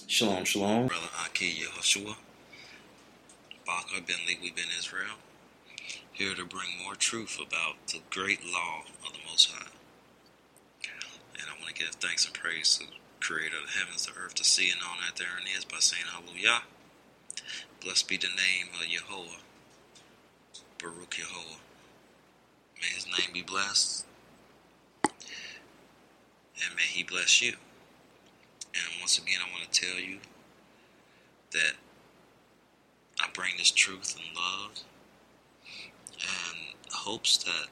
Shalom, shalom. Brother Aki Yehoshua, Baka Ben Lewi Ben Israel, here to bring more truth about the great law of the Most High. And I want to give thanks and praise to the Creator of the heavens, the earth, the sea, and all that therein is by saying Hallelujah. Blessed be the name of Yehovah, Baruch Yehovah. May His name be blessed, and may He bless you. And once again, I want to tell you that I bring this truth and love and hopes that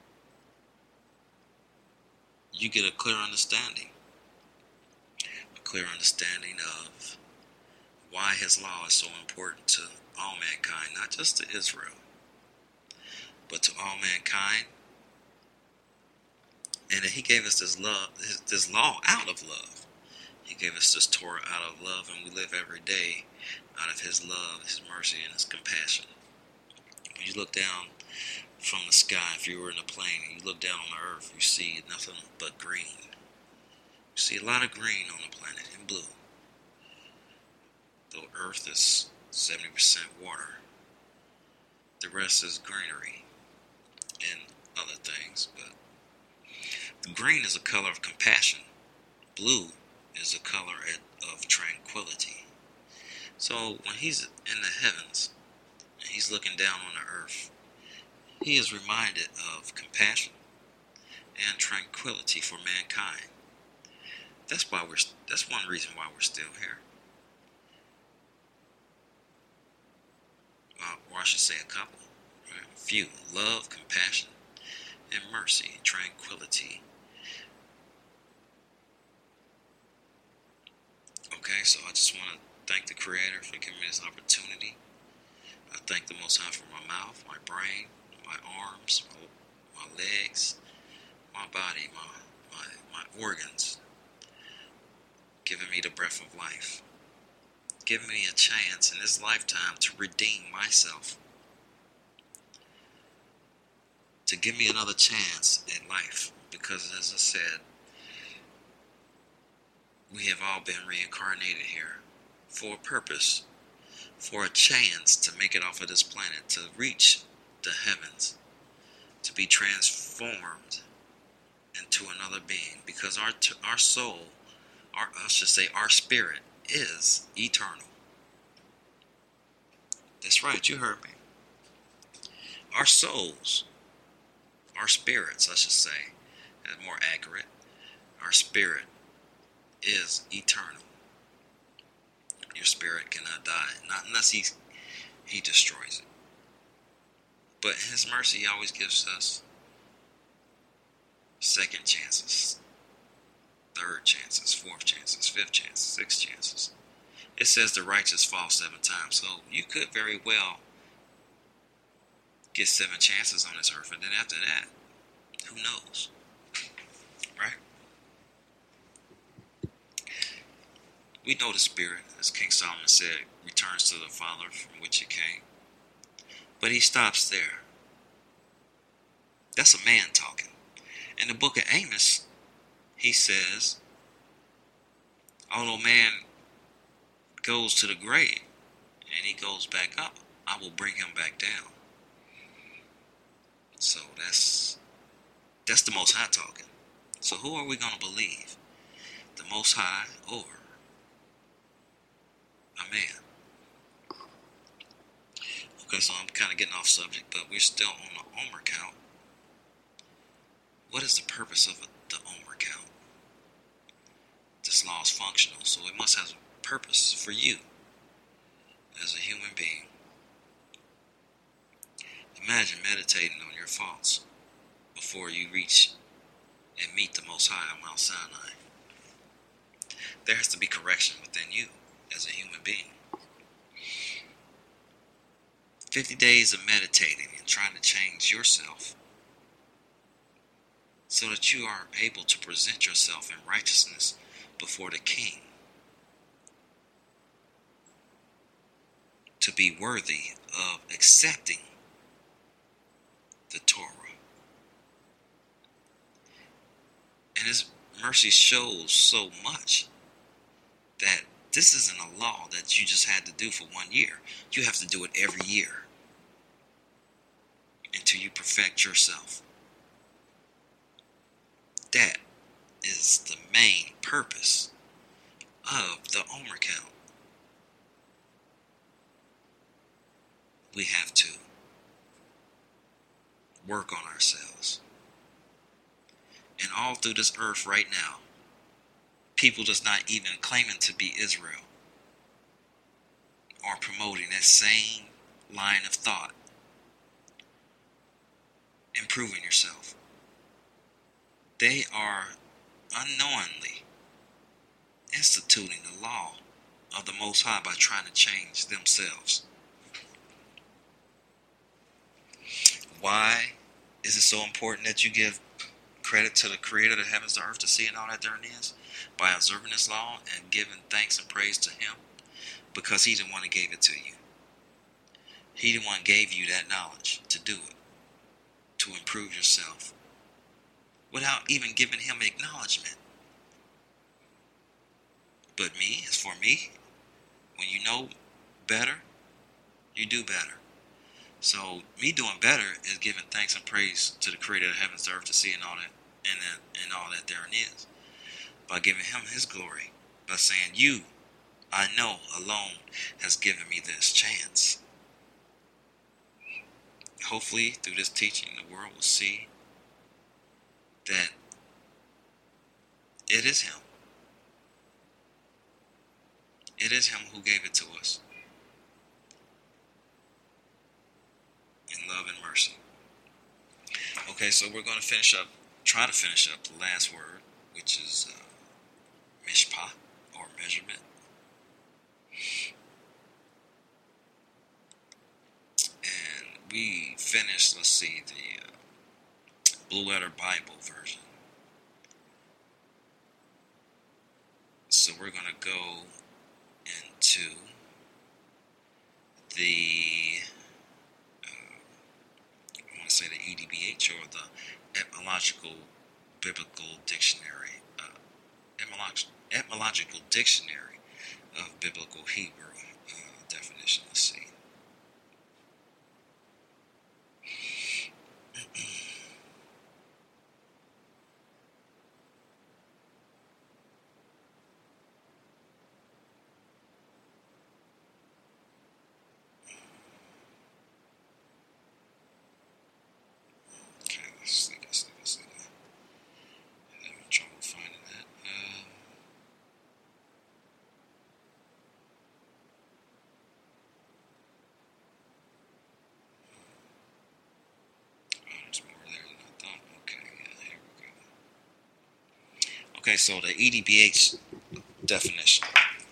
you get a clear understanding of why His law is so important to all mankind, not just to Israel, but to all mankind, and that He gave us this law out of love. He gave us this Torah out of love, and we live every day out of His love, His mercy, and His compassion. When you look down from the sky, if you were in a plane, and you look down on the earth, you see nothing but green. You see a lot of green on the planet, and blue. The earth is 70% water. The rest is greenery and other things. But the green is a color of compassion. Blue is a color of tranquility. So when He's in the heavens and He's looking down on the earth, He is reminded of compassion and tranquility for mankind. That's one reason why we're still here. Or I should say a couple. Right? A few. Love, compassion, and mercy, tranquility. Okay, so I just want to thank the Creator for giving me this opportunity. I thank the Most High for my mouth, my brain, my arms, my legs, my body, my organs, giving me the breath of life, giving me a chance in this lifetime to redeem myself, to give me another chance in life, because as I said, we have all been reincarnated here for a purpose, for a chance to make it off of this planet, to reach the heavens, to be transformed into another being, because our soul, our spirit is eternal. That's right, you heard me. Our souls, our spirits, I should say, is more accurate. Our spirit is eternal. Your spirit cannot die, not unless He destroys it. But in His mercy, He always gives us second chances, third chances, fourth chances, fifth chances, sixth chances. It says the righteous fall 7 times. So you could very well get 7 chances on this earth, and then after that, who knows? Right? We know the spirit, as King Solomon said, returns to the Father from which it came. But he stops there. That's a man talking. In the book of Amos, he says, although man goes to the grave and he goes back up, I will bring him back down. So that's the Most High talking. So who are we going to believe? The Most High or a man? Okay, so I'm kind of getting off subject, but we're still on the Omer count. What is the purpose of the Omer count? This law is functional, so it must have a purpose for you as a human being. Imagine meditating on your faults before you reach and meet the Most High on Mount Sinai. There has to be correction within you as a human being. 50 days of meditating and trying to change yourself so that you are able to present yourself in righteousness before the King, to be worthy of accepting the Torah. And His mercy shows so much that This isn't a law that you just had to do for 1 year. You have to do it every year until you perfect yourself. That is the main purpose of the Omer count. We have to work on ourselves. And all through this earth right now, people that's not even claiming to be Israel are promoting that same line of thought. Improving yourself. They are unknowingly instituting the law of the Most High by trying to change themselves. Why is it so important that you give credit to the Creator of the heavens, the earth, the sea, and all that therein is? By observing this law and giving thanks and praise to Him? Because He the one that gave it to you. He the one gave you that knowledge to do it, to improve yourself, without even giving Him acknowledgement. But me, as for me, when you know better, you do better. So me doing better is giving thanks and praise to the Creator of the heavens, the earth, the sea, and all that, and all that therein is, by giving Him His glory, by saying, "You, I know, alone has given me this chance." Hopefully, through this teaching, the world will see that it is Him. It is Him who gave it to us in love and mercy. Okay, so we're going to try to finish up the last word, which is mishpah, or measurement. And we finished, let's see, the Blue Letter Bible version. So we're going to go into the, I want to say the EDBH, or the Etymological Biblical Dictionary, Etymological Dictionary of Biblical Hebrew definition. Let's see. Okay, so the EDBH definition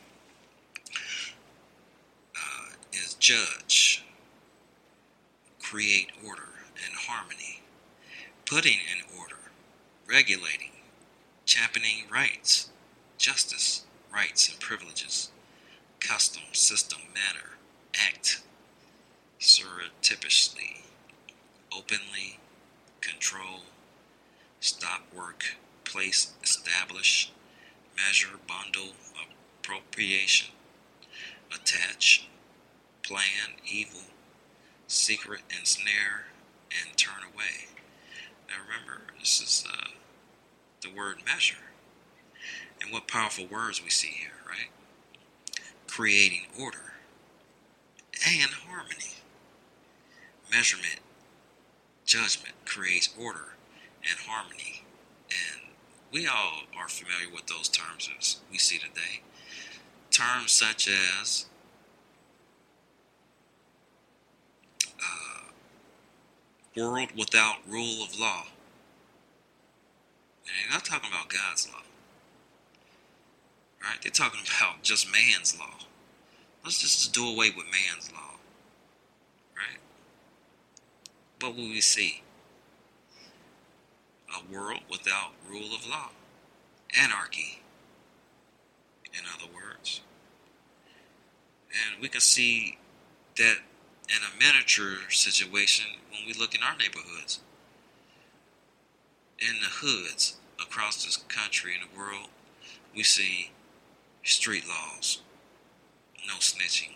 is judge, create order and harmony, putting in order, regulating, championing rights, justice, rights and privileges, custom, system, manner, act, surreptitiously, openly, control, stop work, place, establish, measure, bundle, appropriation, attach, plan, evil, secret, ensnare, and turn away. Now remember, this is the word measure. And what powerful words we see here, right? Creating order and harmony. Measurement, judgment creates order and harmony. And we all are familiar with those terms as we see today. Terms such as world without rule of law. And they're not talking about God's law. Right? They're talking about just man's law. Let's just do away with man's law. Right? What will we see? A world without rule of law. Anarchy, in other words. And we can see that in a miniature situation when we look in our neighborhoods. In the hoods across this country and the world, we see street laws, snitching.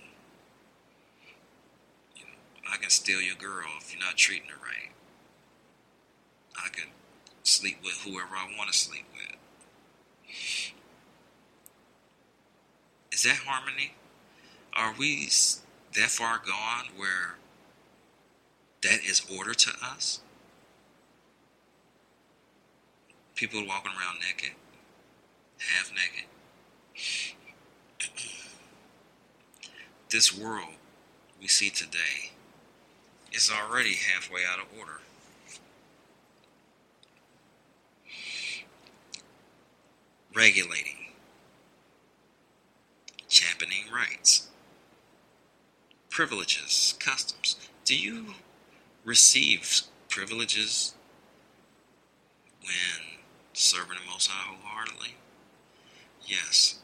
I can steal your girl if you're not treating her right. I can sleep with whoever I want to sleep with. Is that harmony? Are we that far gone where that is order to us? People walking around naked, half naked. This world we see today is already halfway out of order. Regulating, championing rights, privileges, customs. Do you receive privileges when serving the Most High wholeheartedly? Yes.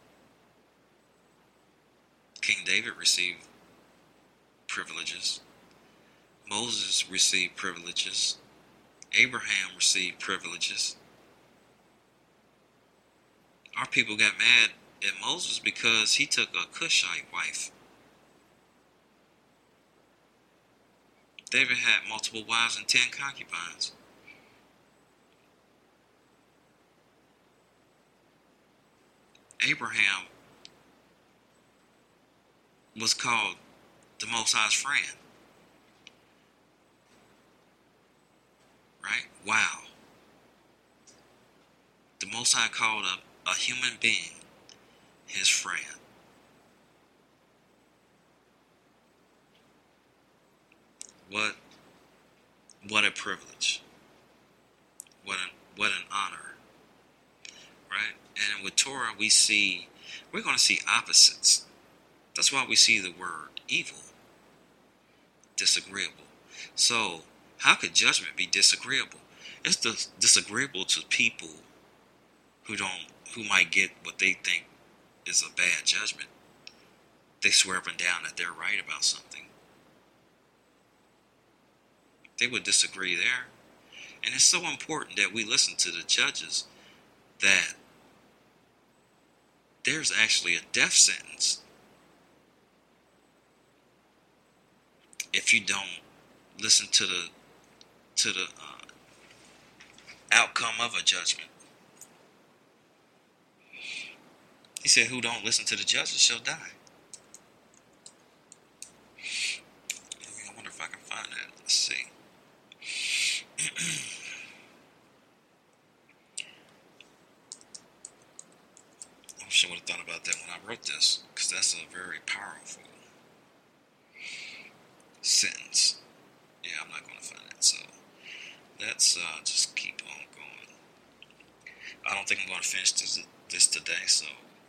King David received privileges. Moses received privileges. Abraham received privileges. Our people got mad at Moses because he took a Cushite wife. David had multiple wives and 10 concubines. Abraham was called the Most High's friend. Right? Wow. The Most High called a human being his friend. What a privilege. What an honor. Right? And with Torah we're going to see opposites. That's why we see the word evil, disagreeable. So, how could judgment be disagreeable? It's disagreeable to people who might get what they think is a bad judgment. They swear up and down that they're right about something. They would disagree there. And it's so important that we listen to the judges that there's actually a death sentence if you don't listen to the outcome of a judgment. He said, who don't listen to the judges shall die. I wonder if I can find that. Let's see. I wish I would have thought about that when I wrote this, because that's a very powerful sentence. Yeah, I'm not going to find that, so let's just keep on going. I don't think I'm going to finish this today, so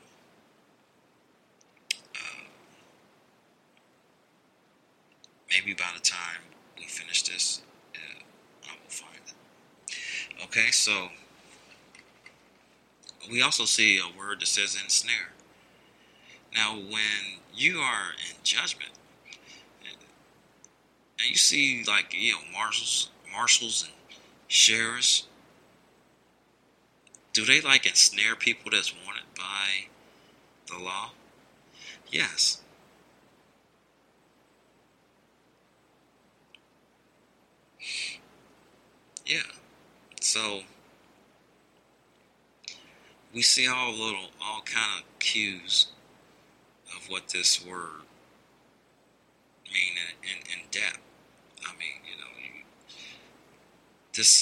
maybe by the time we finish this, I will find it. Okay, so we also see a word that says ensnare. Now, when you are in judgment, and you see marshals and sheriffs, do they ensnare people that's wanted by the law? Yes. Yeah. So we see all kind of cues of what this word mean in depth. I mean, this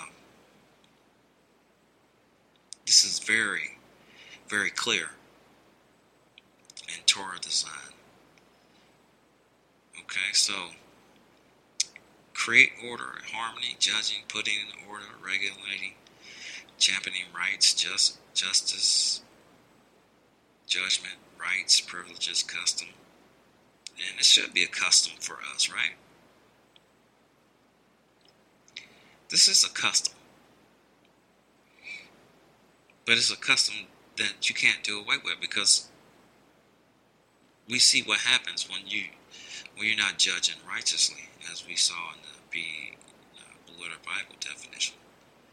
is very, very clear in Torah design. Okay, so create order, harmony, judging, putting in order, regulating, championing rights, justice, judgment, rights, privileges, custom. And it should be a custom for us, right? This is a custom. But it's a custom that you can't do away with, because we see what happens when you're not judging righteously, as we saw in the Blue Letter Bible definition.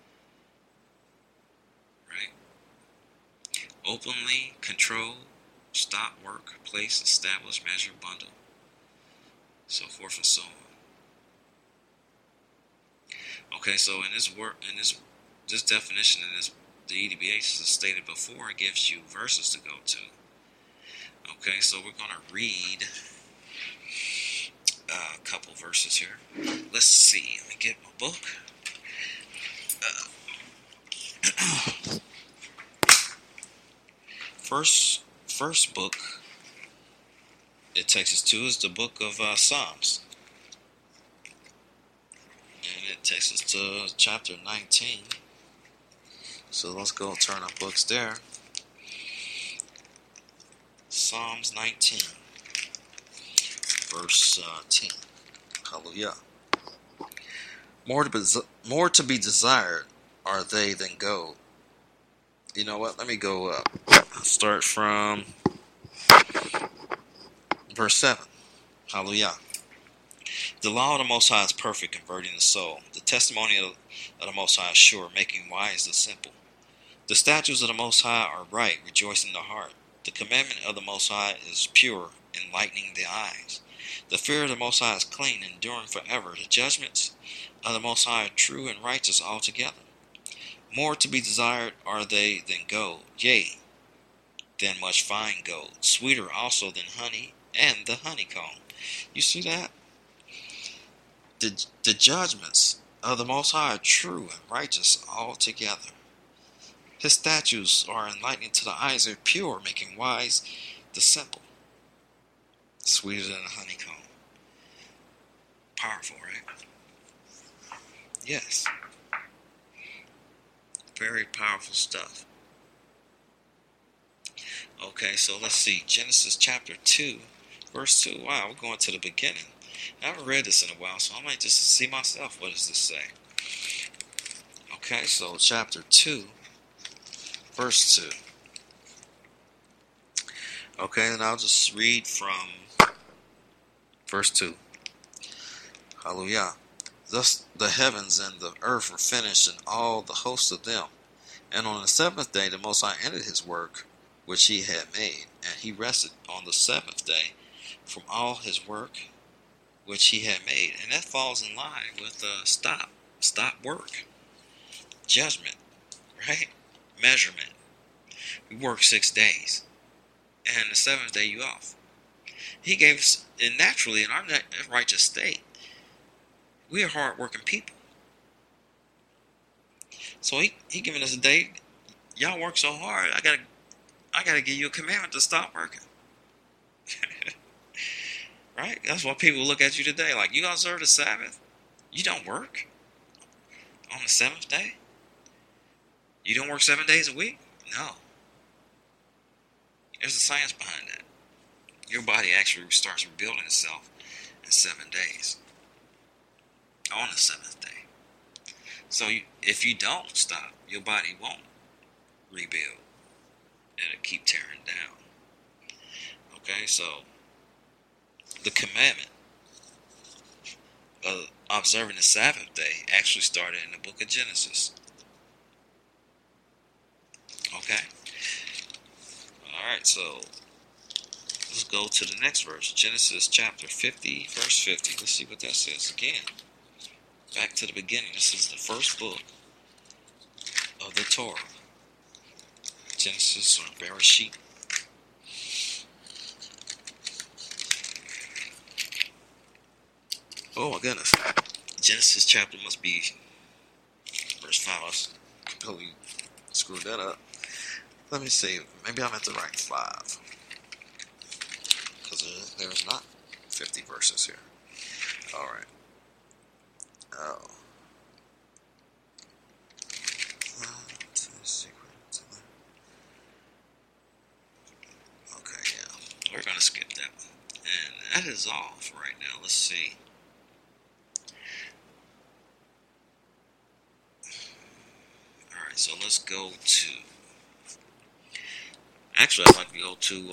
Right? Openly control, stop, work, place, establish, measure, bundle, so forth and so on. Okay, so in this this definition in the EDBH as stated before, it gives you verses to go to. Okay, so we're gonna read a couple verses here. Let's see. Let me get my book. First book it takes us to is the book of Psalms. And it takes us to chapter 19. So let's go turn our books there. Psalms 19, verse 10. Hallelujah. More to be desired are they than gold. You know what? Let me go up. Start from verse 7. Hallelujah. The law of the Most High is perfect, converting the soul. The testimony of the Most High is sure, making wise the simple. The statutes of the Most High are right, rejoicing the heart. The commandment of the Most High is pure, enlightening the eyes. The fear of the Most High is clean, enduring forever. The judgments of the Most High are true and righteous altogether. More to be desired are they than gold, yea, than much fine gold. Sweeter also than honey and the honeycomb. You see that? The judgments of the Most High are true and righteous altogether. His statutes are enlightening to the eyes, are pure, making wise the simple. Sweeter than a honeycomb. Powerful, right? Yes. Very powerful stuff. Okay, so let's see. Genesis chapter 2, verse 2. Wow, we're going to the beginning. I haven't read this in a while, so I might just see myself. What does this say? Okay, so chapter 2, verse 2. Okay, and I'll just read from verse 2. Hallelujah. Thus the heavens and the earth were finished, and all the hosts of them. And on the seventh day the Most High ended his work which he had made, and he rested on the seventh day from all his work which he had made. And that falls in line with stop work, judgment, right? Measurement. We work 6 days, and the seventh day you off. He gave us, and naturally in our righteous state, we are hard-working people. So he giving us a day. Y'all work so hard. I gotta give you a commandment to stop working. Right? That's why people look at you today like, you gonna observe the Sabbath? You don't work on the seventh day? You don't work 7 days a week? No. There's a science behind that. Your body actually starts rebuilding itself in 7 days. On the seventh day. So if you don't stop, your body won't rebuild. It'll keep tearing down. Okay, so the commandment of observing the Sabbath day actually started in the book of Genesis. Okay? Alright, so let's go to the next verse. Genesis chapter 50, verse 50. Let's see what that says again. Back to the beginning. This is the first book of the Torah. Genesis or Bereshit. Oh my goodness. Genesis chapter must be verse 5. I completely screwed that up. Let me see. Maybe I meant to write 5. Because there's not 50 verses here. Alright. Oh. Okay, yeah. We're going to skip that one. And that is all for right now. Let's see. Alright, so let's go to... Actually, I'd like to go to...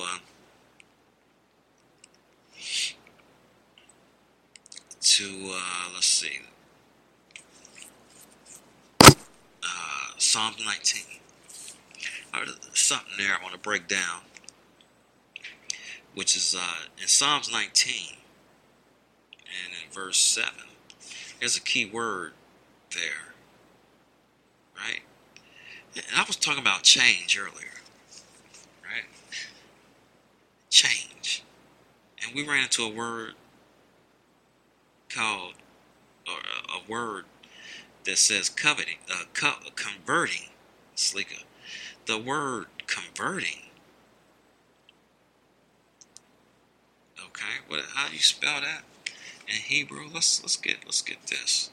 let's see. Psalm 19. There's something there I want to break down. which is in Psalms 19 and in verse 7. There's a key word there, right? And I was talking about change earlier, right? Change. And we ran into a word called, or a word that says coveting, converting, Slika. The word converting. Okay, how do you spell that in Hebrew? Let's get this.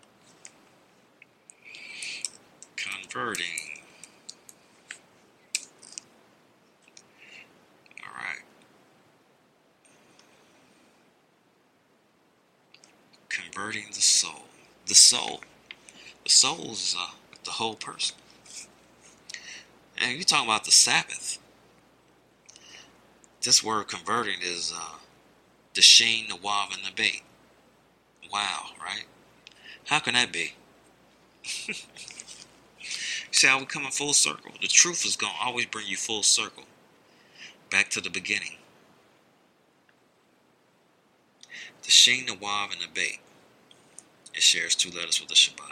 Converting. All right. Converting the soul. The soul. The soul is the whole person. And you're talking about the Sabbath. This word converting is the sheen, the wav, and the bait. Wow, right? How can that be? See how we come in full circle? The truth is going to always bring you full circle. Back to the beginning. The sheen, the wav, and the bait. It shares 2 letters with the Shabbat.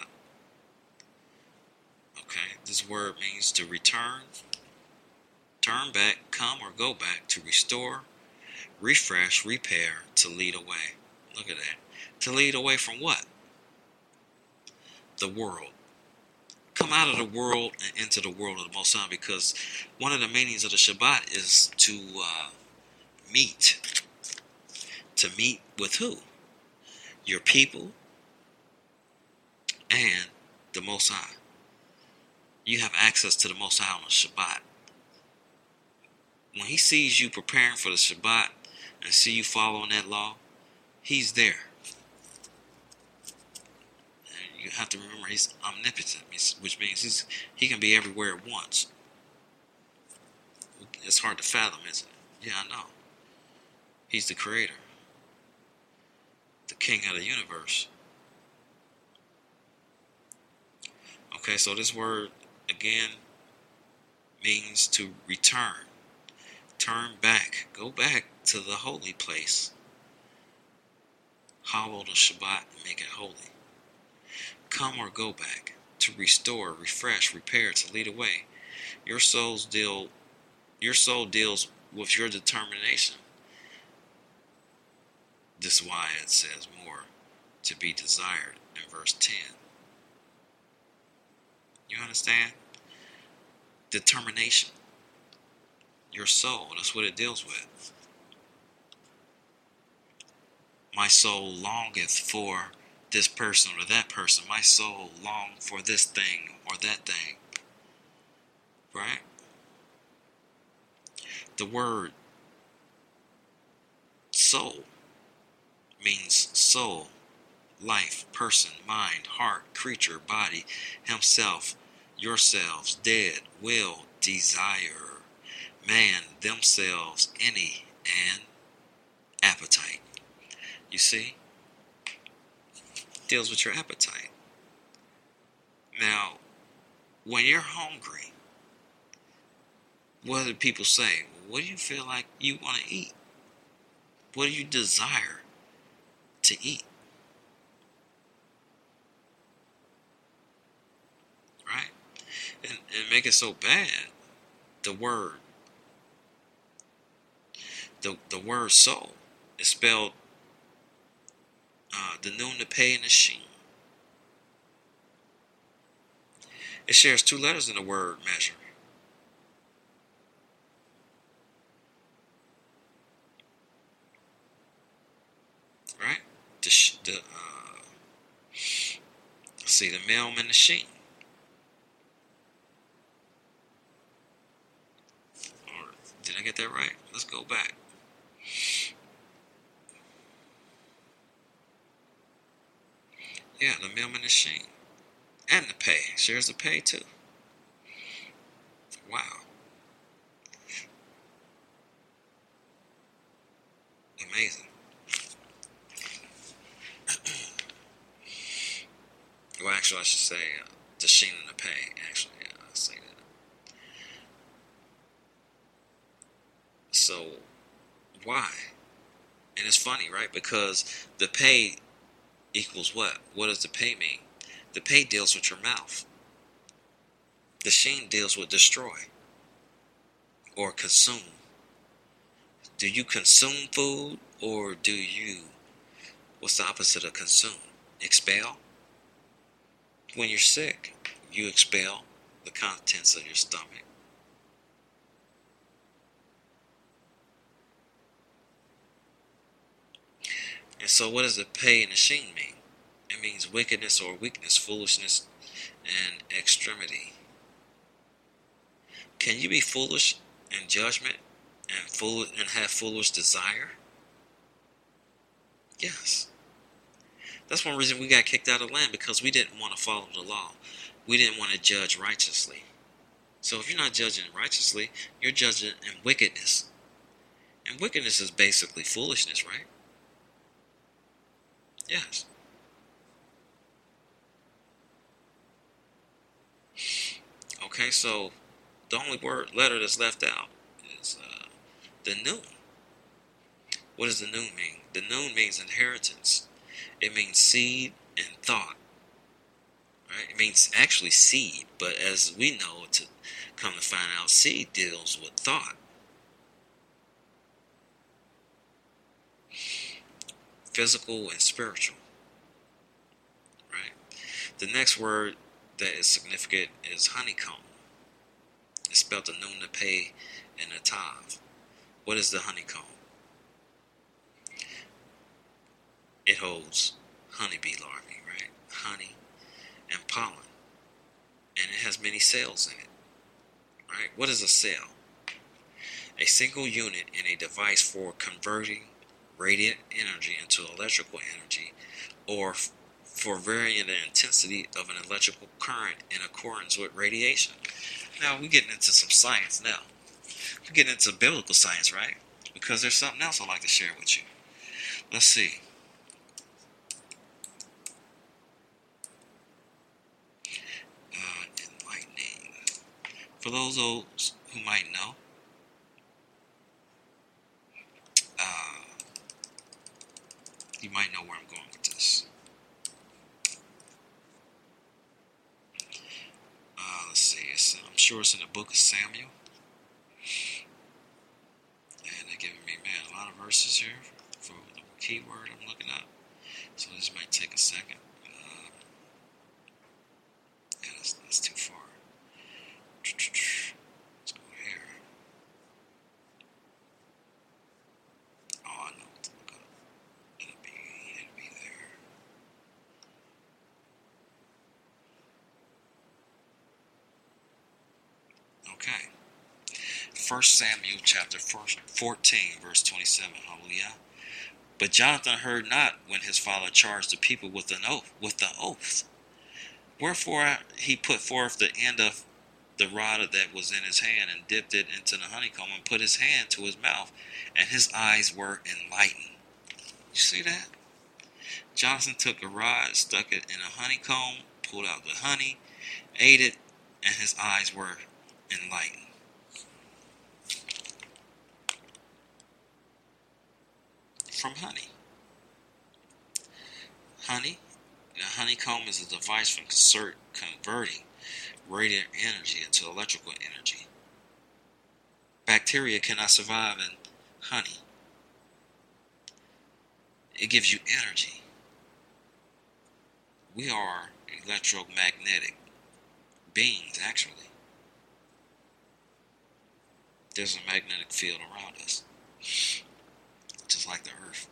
Okay, this word means to return, turn back, come or go back, to restore, refresh, repair, to lead away. Look at that. To lead away from what? The world. Come out of the world and into the world of the Most High, because one of the meanings of the Shabbat is to meet. To meet with who? Your people and the Most High. You have access to the Most High on the Shabbat. When he sees you preparing for the Shabbat and see you following that law, he's there. And you have to remember he's omnipotent, which means he can be everywhere at once. It's hard to fathom, isn't it? Yeah, I know. He's the creator, the king of the universe. Okay, so this word, again, means to return. Turn back. Go back to the holy place. Hallow the Shabbat and make it holy. Come or go back. To restore, refresh, repair, to lead away. Your soul deals with your determination. This is why it says more to be desired in verse 10. You understand? Determination. Your soul, that's what it deals with. My soul longeth for this person or that person. My soul longed for this thing or that thing. Right? The word soul means soul, life, person, mind, heart, creature, body, himself, yourselves, dead, will, desire, man, themselves, any, and appetite. You see? Deals with your appetite. Now, when you're hungry, what do people say? What do you feel like you want to eat? What do you desire to eat? Right? And make it so bad, the word soul is spelled the noon, the pay, and the sheen. It shares 2 letters in the word measure. Right? The mem and the sheen. Or did I get that right? Let's go back. Yeah, the mem and the sheen. And the pay. Shares the pay too. Wow. Amazing. Well, actually, I should say the sheen and the pay. Actually, yeah, I'll say that. So, Why? And it's funny, right? Because the pay equals what? What does the pay mean? The pay deals with your mouth. The sheen deals with destroy or consume. Do you consume food or do you, what's the opposite of consume? Expel? When you're sick, you expel the contents of your stomach. And so what does the pay and the sheen mean? It means wickedness or weakness, foolishness, and extremity. Can you be foolish in judgment and have foolish desire? Yes. That's one reason we got kicked out of the land, because we didn't want to follow the law. We didn't want to judge righteously. So if you're not judging righteously, you're judging in wickedness. And wickedness is basically foolishness, right? Yes. Okay, so the only letter that's left out is the noon. What does the noon mean? The noon means inheritance. It means seed and thought. Right? It means actually seed, but as we know, to come to find out, seed deals with thought. Physical and spiritual. Right? The next word that is significant is honeycomb. It's spelled the noon, the pay, and the tav. What is the honeycomb? It holds honeybee larvae, right? Honey and pollen. And it has many cells in it. Right? What is a cell? A single unit in a device for converting radiant energy into electrical energy, or for varying the intensity of an electrical current in accordance with radiation. Now, we're getting into some science now. We're getting into biblical science, right? Because there's something else I'd like to share with you. Let's see. Enlightening. For those who might know, you might know where I'm going with this. Let's see. I'm sure it's in the book of Samuel. And they're giving me, man, a lot of verses here for the keyword I'm looking up. So this might take a second. Yeah, that's too far. Let's go here. Oh, I know what to look up. It'll be there. Okay. 1 Samuel chapter 14, verse 27. Hallelujah. But Jonathan heard not when his father charged the people with the oath. Wherefore he put forth the end of the rod that was in his hand, and dipped it into the honeycomb, and put his hand to his mouth, and his eyes were enlightened. You see that? Jonathan took a rod, stuck it in a honeycomb, pulled out the honey, ate it, and his eyes were enlightened. From honey. Honey, the honeycomb is a device for converting radiant energy into electrical energy. Bacteria cannot survive in honey. It gives you energy. We are electromagnetic beings, actually. There's a magnetic field around us, just like the earth.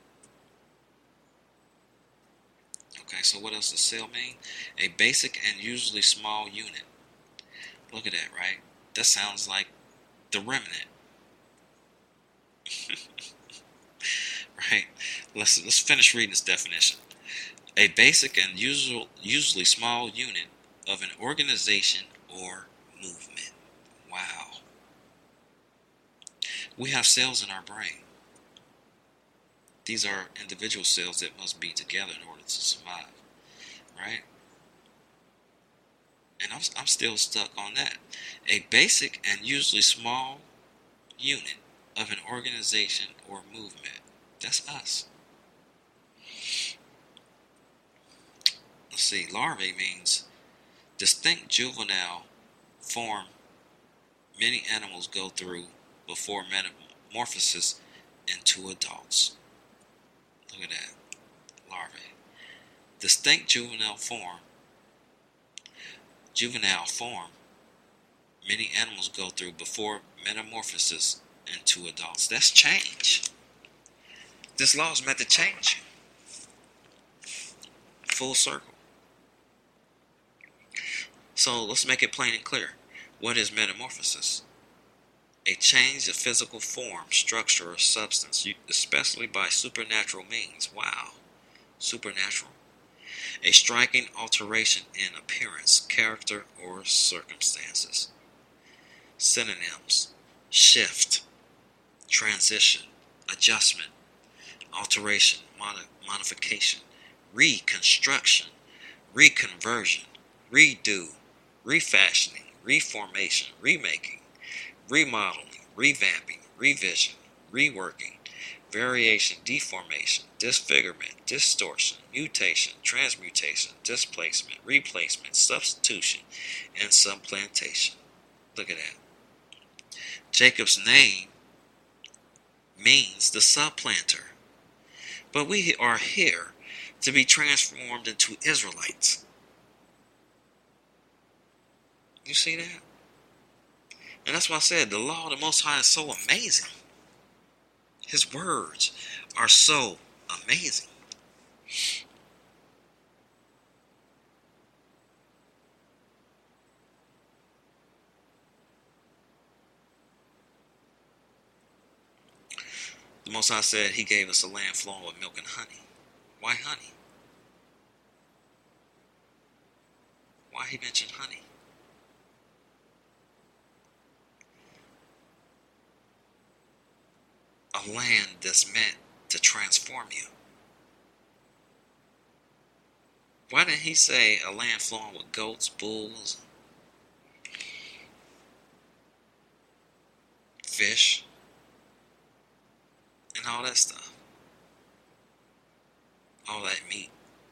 Okay, so what else does cell mean? A basic and usually small unit. Look at that, right? That sounds like the remnant. Right? Let's finish reading this definition. A basic and usually small unit of an organization or movement. Wow. We have cells in our brain. These are individual cells that must be together in order to survive, right? And I'm still stuck on that. A basic and usually small unit of an organization or movement. That's us. Let's see. Larvae means distinct juvenile form many animals go through before metamorphosis into adults. Look at that. Larvae. Distinct juvenile form many animals go through before metamorphosis into adults. That's change. This law is meant to change. Full circle. So let's make it plain and clear. What is metamorphosis? A change of physical form, structure, or substance, especially by supernatural means. Wow. Supernatural. A striking alteration in appearance, character, or circumstances. Synonyms: shift, transition, adjustment, alteration, modification, reconstruction, reconversion, redo, refashioning, reformation, remaking, remodeling, revamping, revision, reworking, variation, deformation, disfigurement, distortion, mutation, transmutation, displacement, replacement, substitution, and supplantation. Look at that. Jacob's name means the supplanter. But we are here to be transformed into Israelites. You see that? And that's why I said the law of the Most High is so amazing. His words are so amazing. The Most High said He gave us a land flowing with milk and honey. Why honey? Why He mentioned honey? A land that's meant to transform you. Why didn't He say a land flowing with goats, bulls, fish, and all that stuff? All that meat.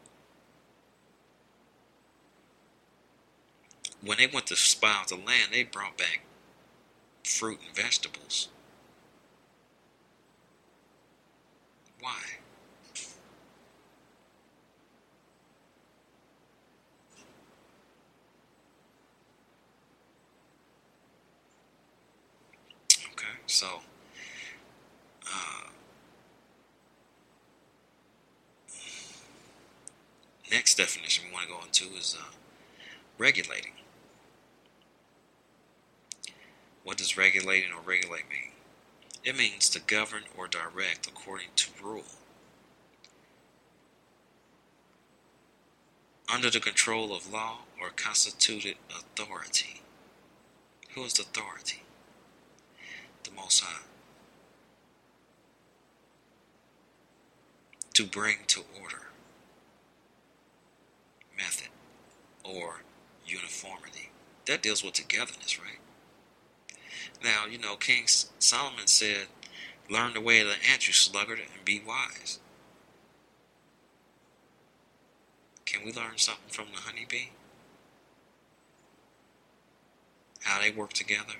When they went to spy out the land, they brought back fruit and vegetables. Why? Okay, so next definition we want to go into is regulating. What does regulating or regulate mean? It means to govern or direct according to rule. Under the control of law or constituted authority. Who is the authority? The Most High. To bring to order, method, or uniformity. That deals with togetherness, right? Now, King Solomon said, learn the way of the ant, you sluggard, and be wise. Can we learn something from the honeybee? How they work together?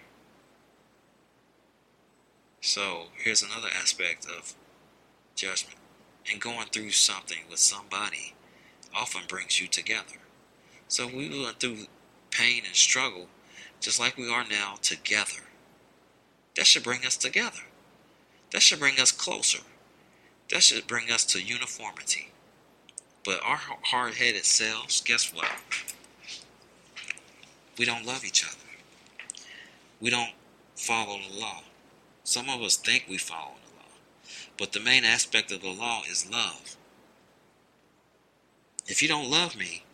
So, here's another aspect of judgment. And going through something with somebody often brings you together. So we went through pain and struggle just like we are now together. That should bring us together. That should bring us closer. That should bring us to uniformity. But our hard-headed selves, guess what? We don't love each other. We don't follow the law. Some of us think we follow the law. But the main aspect of the law is love. If you don't love me,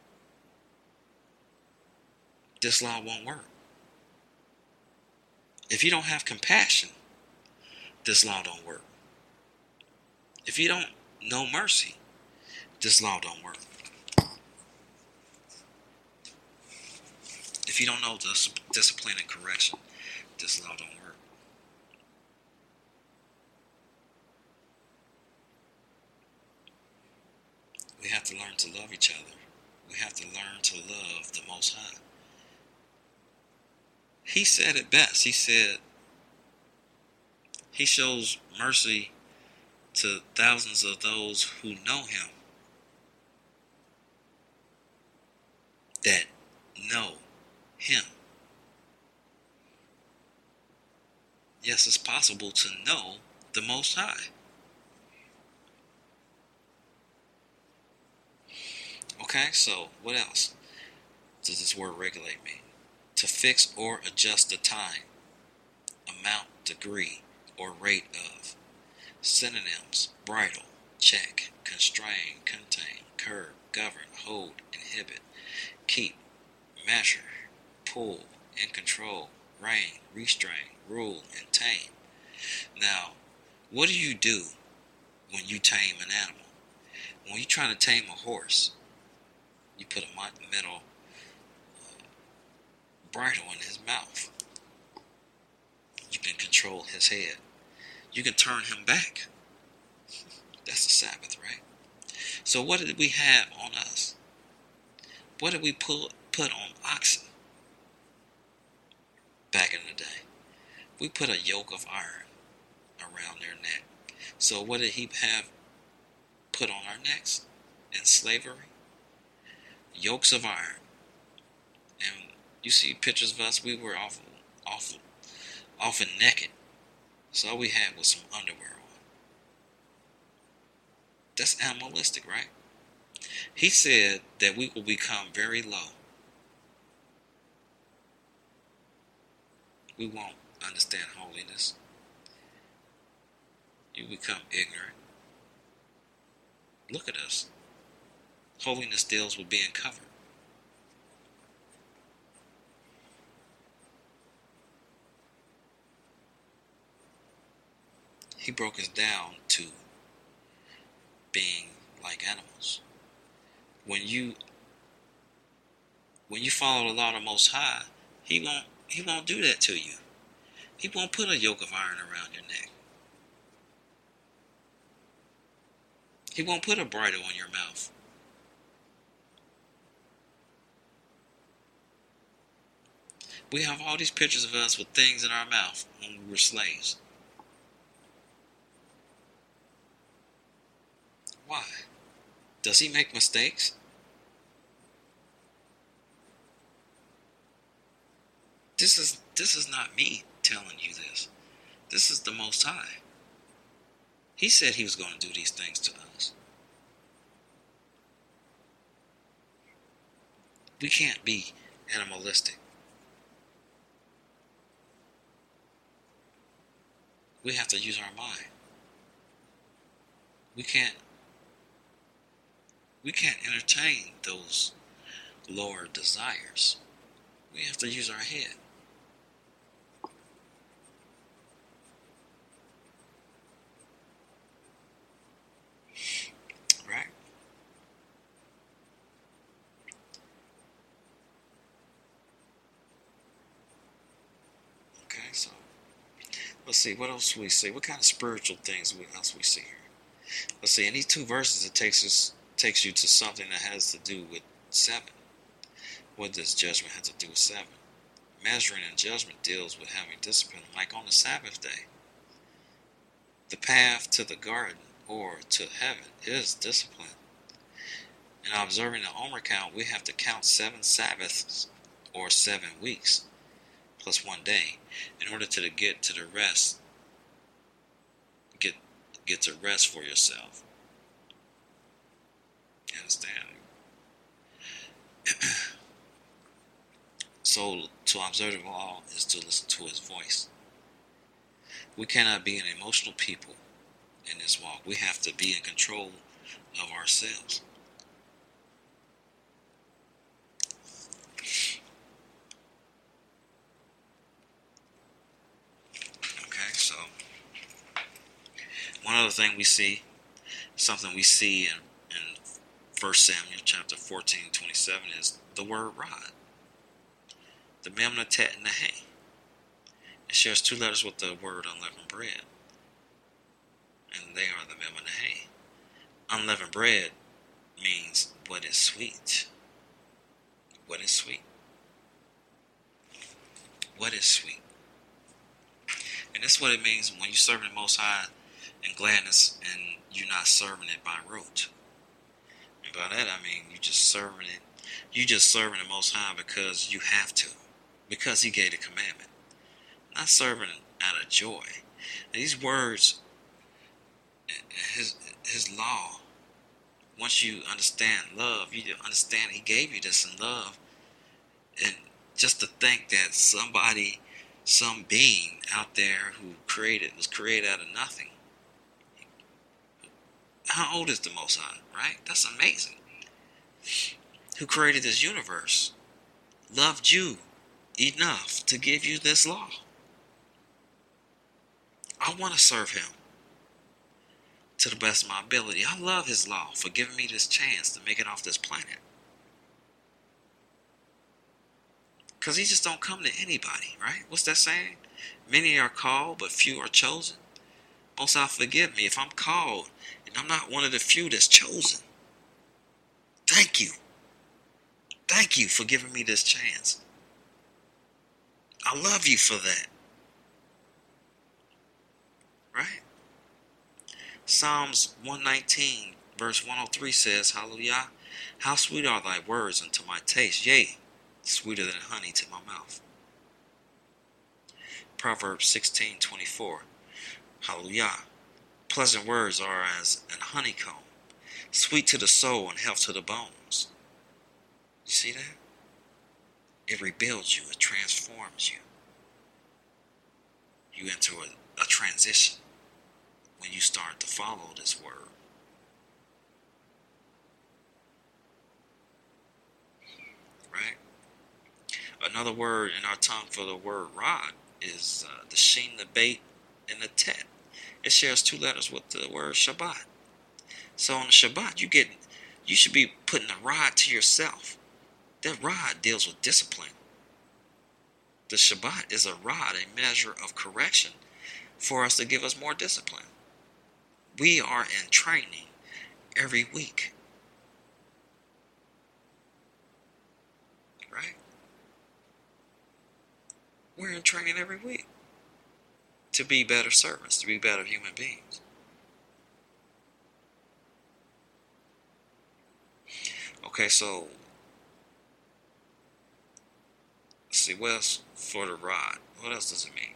this law won't work. If you don't have compassion, this law don't work. If you don't know mercy, this law don't work. If you don't know discipline and correction, this law don't work. have to learn to love each other. We have to learn to love the Most High. He said it best. He said he shows mercy to thousands of those who know him, that know him. Yes, it's possible to know the Most High. Okay, so what else does this word regulate mean? To fix or adjust the time, amount, degree, or rate of. Synonyms: bridle, check, constrain, contain, curb, govern, hold, inhibit, keep, measure, pull, in control, rein, restrain, rule, and tame. Now, what do you do when you tame an animal? When you're trying to tame a horse, you put a metal bridle in his mouth. You can control his head. You can turn him back. That's the Sabbath, right? So what did we have on us? What did we put on oxen back in the day? We put a yoke of iron around their neck. So what did he have put on our necks in slavery? Yokes of iron. And you see pictures of us, we were often naked. So all we had was some underwear on. That's animalistic, right? He said that we will become very low. We won't understand holiness. You become ignorant. Look at us. Holiness deals with being covered. He broke us down to being like animals. When you follow the law of the Most High, He won't do that to you. He won't put a yoke of iron around your neck. He won't put a bridle on your mouth. We have all these pictures of us with things in our mouth when we were slaves. Why? Does he make mistakes? This is not me telling you this. This is the Most High. He said he was going to do these things to us. We can't be animalistic. We have to use our mind. We can't entertain those lower desires. We have to use our head. Right? Okay, so let's see, what else we see? What kind of spiritual things else we see here? Let's see, in these two verses it takes you to something that has to do with 7. What does judgment have to do with 7? Measuring and judgment deals with having discipline, like on the Sabbath day. The path to the garden or to heaven is discipline. In observing the Omer count, we have to count 7 Sabbaths or 7 weeks plus 1 day in order to get to the rest. Get to rest for yourself. You understand? So to observe the law is to listen to his voice. We cannot be an emotional people in this walk. We have to be in control of ourselves. Okay, so one other thing we see, something we see in 1 Samuel chapter 14:27 is the word rod. The mem, the tet, and the hay. It shares 2 letters with the word unleavened bread. And they are the mem and the hay. Unleavened bread means what is sweet? What is sweet? What is sweet? And that's what it means when you're serving the Most High in gladness and you're not serving it by rote. And by that I mean you just serving it. You just serving the Most High because you have to, because He gave the commandment. Not serving out of joy. These words, His law. Once you understand love, you understand He gave you this in love. And just to think that somebody, some being out there who was created out of nothing. How old is the Most High, right? That's amazing. Who created this universe, loved you enough to give you this law. I want to serve Him to the best of my ability. I love His law for giving me this chance to make it off this planet. Because He just don't come to anybody, right? What's that saying? Many are called, but few are chosen. Most High forgive me if I'm called and I'm not one of the few that's chosen. Thank you. Thank you for giving me this chance. I love you for that. Right? Psalms 119 verse 103 says, Hallelujah, how sweet are thy words unto my taste, yea, sweeter than honey to my mouth. Proverbs 16:24, Hallelujah, pleasant words are as an honeycomb, sweet to the soul and health to the bones. You see that? It rebuilds you, it transforms you. You enter a transition when you start to follow this word. Right? Another word in our tongue for the word rod is the sheen, the bait, and the tet. It shares two letters with the word Shabbat. So on the Shabbat, you should be putting a rod to yourself. That rod deals with discipline. The Shabbat is a rod, a measure of correction for us to give us more discipline. We are in training every week. Right? We're in training every week to be better servants, to be better human beings. Okay, so let's see, what else for the rod? What else does it mean?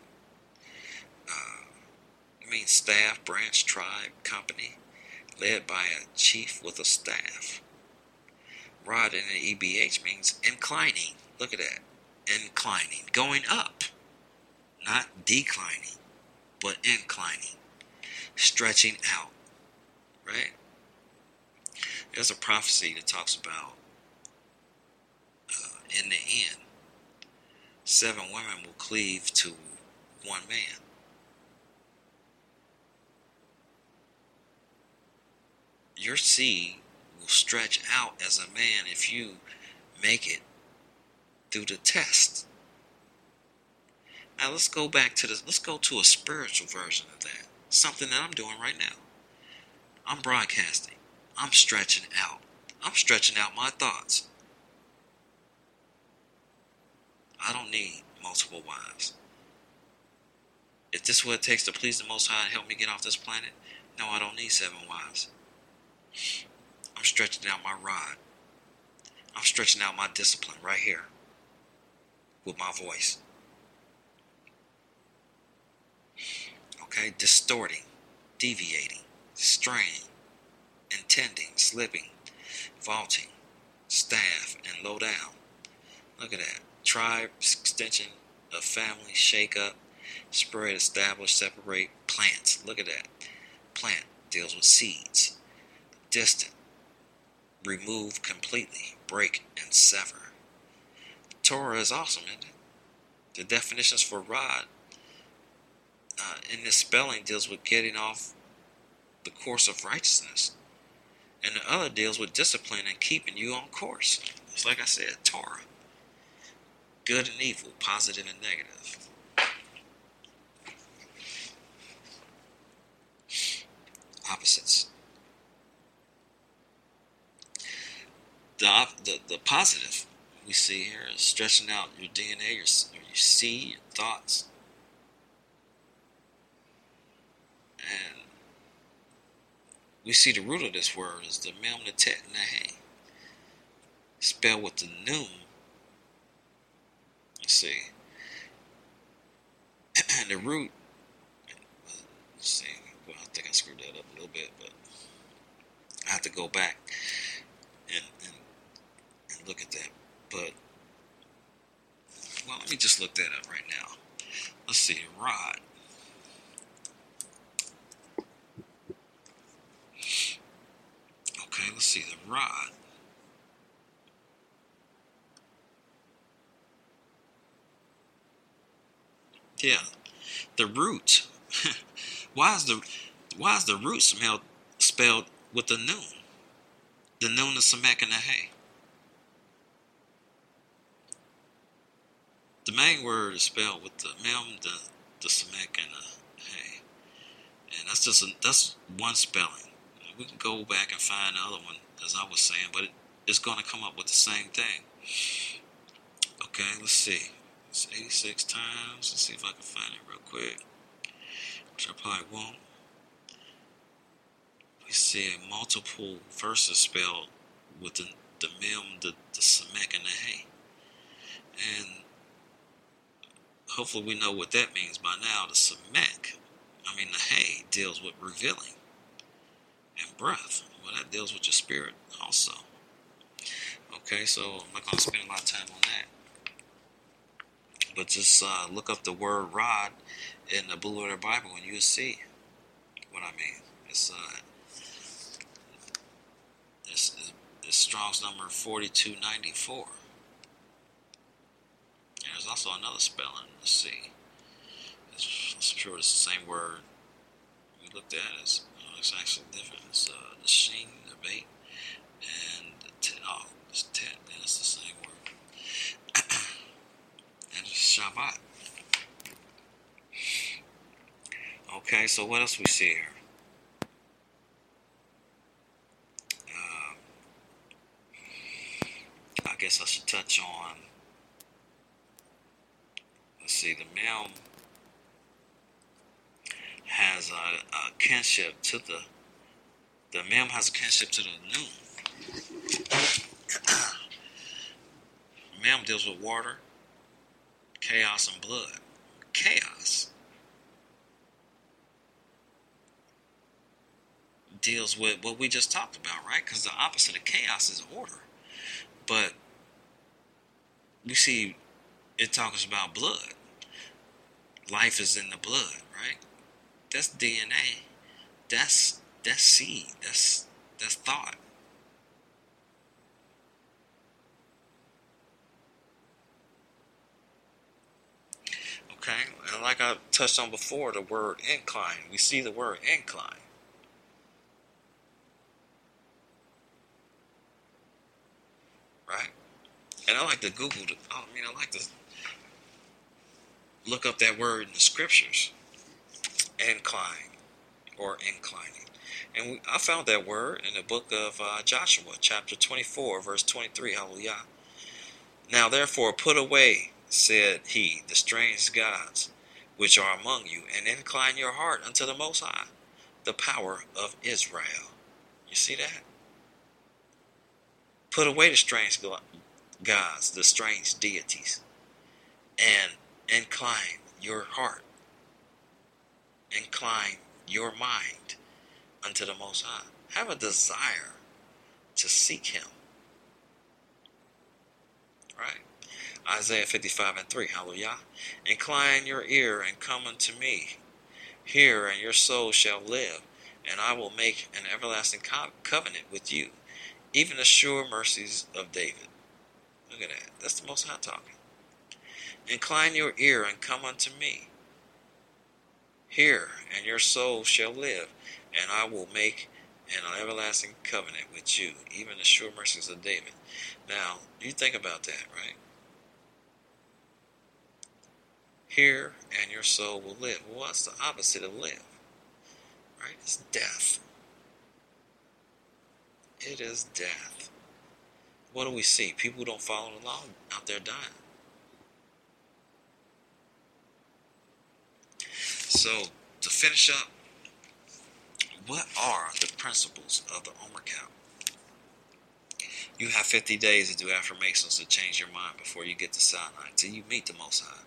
It means staff, branch, tribe, company, led by a chief with a staff. Rod in the EBH means inclining. Look at that. Inclining. Going up. Not declining, but inclining. Stretching out. Right? There's a prophecy that talks about in the end, 7 women will cleave to 1 man. Your seed will stretch out as a man if you make it through the test. Now let's go back to this. Let's go to a spiritual version of that. Something that I'm doing right now. I'm broadcasting. I'm stretching out. I'm stretching out my thoughts. I don't need multiple wives. If this is what it takes to please the Most High and help me get off this planet, no, I don't need 7 wives. I'm stretching out my rod. I'm stretching out my discipline right here with my voice. Okay, distorting, deviating, straying, intending, slipping, vaulting, staff, and low down. Look at that. Tribe, extension of family, shake up, spread, establish, separate, plants. Look at that. Plant deals with seeds. Distant, remove completely, break, and sever. Torah is awesome, isn't it? The definitions for rod in this spelling deals with getting off the course of righteousness. And the other deals with discipline and keeping you on course. It's like I said, Torah. Good and evil, positive and negative. Opposites. The positive we see here is stretching out your DNA, your seed, your thoughts, and we see the root of this word is the mem, the tet, and the hay, spelled with the noon. Let's see, and the root. Let's see. Well, I think I screwed that up a little bit, but I have to go back and look at that. But well, let me just look that up right now. Let's see, rod. Okay, let's see the rod. Yeah, the root. why is the root spelled with the noon? The noon, the samek, and the hay. The main word is spelled with the mem, the samek, and the hay. And that's one spelling. We can go back and find the other one, as I was saying, but it's going to come up with the same thing. Okay, let's see. It's 86 times. Let's see if I can find it real quick, which I probably won't. We see multiple verses spelled with the mem, the samek, and the hay. And hopefully we know what that means by now. The samek, the hay, deals with revealing and breath. Well, that deals with your spirit also. Okay, so I'm not going to spend a lot of time on that. But just look up the word rod in the Blue Letter Bible and you'll see what I mean. It's Strong's number 4294. And there's also another spelling. Let's see. I'm sure it's the same word we looked at. It's actually different. It's the sheen, the bait, and the tet. Oh, it's tet. And it's the same word. And it's Shabbat. Okay, so what else we see here? I guess I should touch on. Let's see, the mem has a kinship to the mem has a kinship to the noon. Mem deals with water, chaos, and blood. Chaos deals with what we just talked about, right? Because the opposite of chaos is order. But we see it talks about blood. Life is in the blood, right? That's DNA. That's seed. That's thought. Okay, and like I touched on before, the word incline. We see the word incline. Right? And I like to I like to look up that word in the scriptures. Incline or inclining. And I found that word in the book of Joshua, chapter 24, verse 23. Hallelujah. Now therefore put away, said he, the strange gods which are among you, and incline your heart unto the Most High, the power of Israel. You see that? Put away the strange gods, the strange deities, and incline your heart, incline your mind unto the Most High. Have a desire to seek Him. Right? Isaiah 55:3. Hallelujah. Incline your ear and come unto me. Hear, and your soul shall live, and I will make an everlasting covenant with you, even the sure mercies of David. Look at that. That's the Most High talking. Incline your ear and come unto me. Hear, and your soul shall live, and I will make an everlasting covenant with you, even the sure mercies of David. Now, you think about that, right? Hear, and your soul will live. Well, what's the opposite of live? Right? It's death. It is death. What do we see? People who don't follow the law out there dying. So, to finish up, what are the principles of the Omer count? You have 50 days to do affirmations to change your mind before you get to Sinai, till you meet the Most High.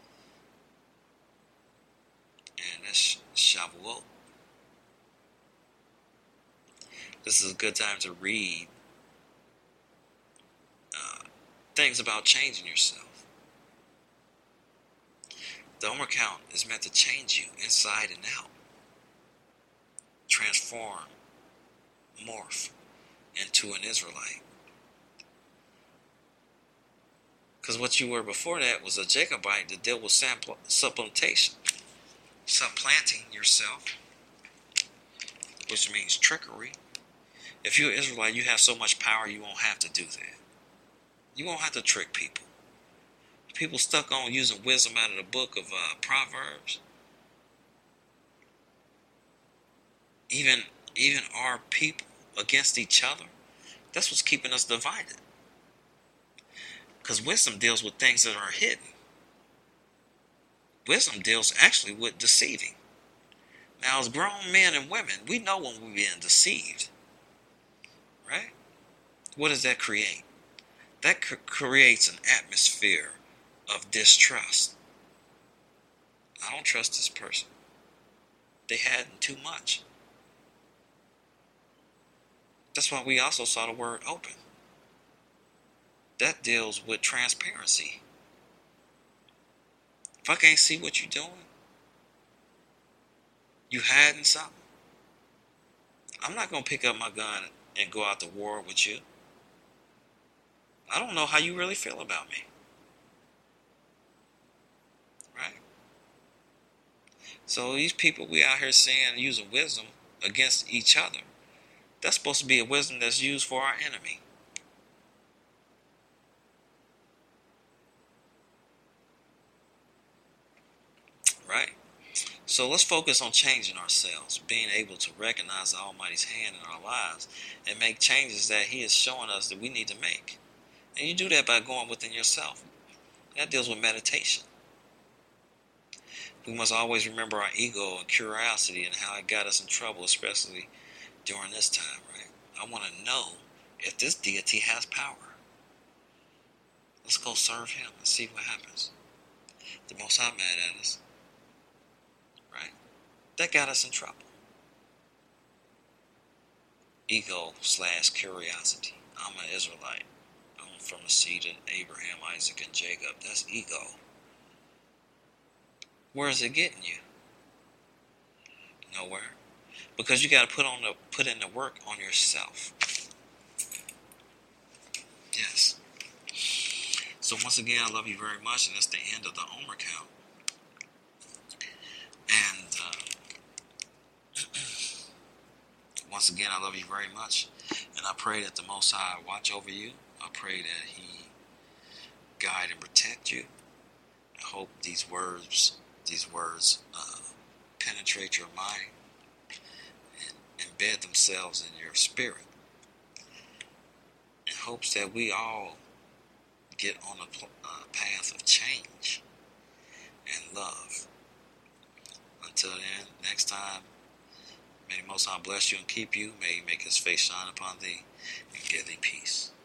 And that's Shavuot. This is a good time to read things about changing yourself. The Omer count is meant to change you inside and out. Transform, morph into an Israelite. Because what you were before that was a Jacobite that dealt with supplantation. Supplanting yourself, which means trickery. If you're an Israelite, you have so much power you won't have to do that. You won't have to trick people. People stuck on using wisdom out of the book of Proverbs. Even our people against each other. That's what's keeping us divided. Because wisdom deals with things that are hidden. Wisdom deals actually with deceiving. Now, as grown men and women, we know when we're being deceived. Right? What does that create? That creates an atmosphere of distrust. I don't trust this person. They had too much. That's why we also saw the word open. That deals with transparency. If I can't see what you're doing, you hiding something, I'm not going to pick up my gun and go out to war with you. I don't know how you really feel about me. Right? So these people we out here saying using wisdom against each other, that's supposed to be a wisdom that's used for our enemy. Right? So let's focus on changing ourselves, being able to recognize the Almighty's hand in our lives and make changes that He is showing us that we need to make. And you do that by going within yourself. That deals with meditation. We must always remember our ego and curiosity and how it got us in trouble, especially during this time, right? I want to know if this deity has power. Let's go serve Him and see what happens. The Most High mad at us. Right? That got us in trouble. Ego/curiosity. I'm an Israelite. I'm from the seed of Abraham, Isaac, and Jacob. That's ego. Where is it getting you? Nowhere. Because you got to put in the work on yourself. Yes. So once again, I love you very much, and that's the end of the Omer count. And once again, I love you very much, and I pray that the Most High watch over you. I pray that He guide and protect you. I hope these words penetrate your mind and embed themselves in your spirit, in hopes that we all get on a path of change and love. Until then, next time, may the Most High bless you and keep you. May He make His face shine upon thee and give thee peace.